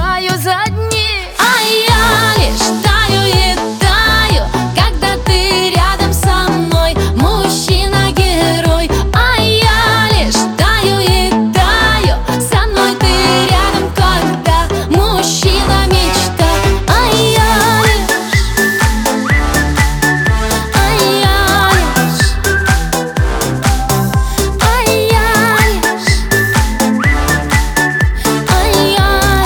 таю за дни. А я лишь таю и таю, когда ты рядом со мной, мужчина-герой. А я лишь таю и таю, со мной ты рядом, когда мужчина-мечта. А я лишь, а я лишь, а я лишь, а я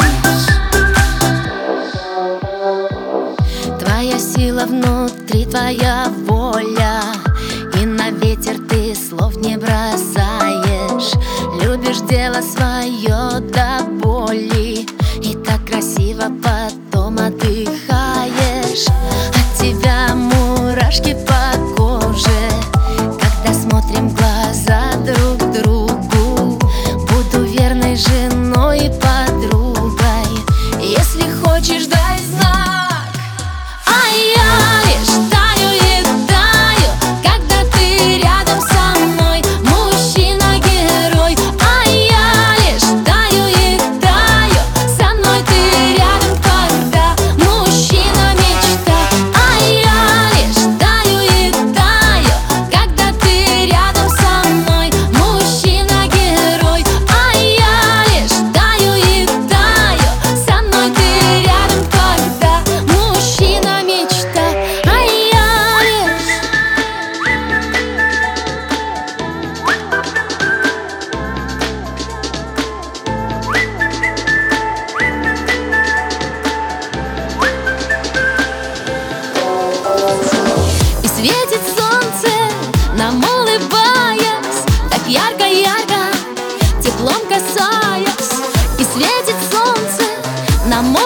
лишь. Твоя сила внутри, твоя воля, и на ветер ты слов не бросаешь. Любишь дело свое до боли, и так красиво потом отдыхаешь. От тебя мурашки по коже, когда смотрим в глаза друг другу. Буду верной женой и подругой, если хочешь, дай знак. А я лишь таю и таю, когда ты рядом со мной, мужчина-герой. А я лишь таю и таю, со мной ты рядом, когда мужчина-мечта. А я лишь таю и таю, когда ты рядом со мной, мужчина-герой. А я лишь таю и таю, со мной ты рядом, когда мужчина-мечта. А я лишь, и светит солнце, нам улыбаясь, так ярко-ярко, теплом касаясь. И светит солнце, нам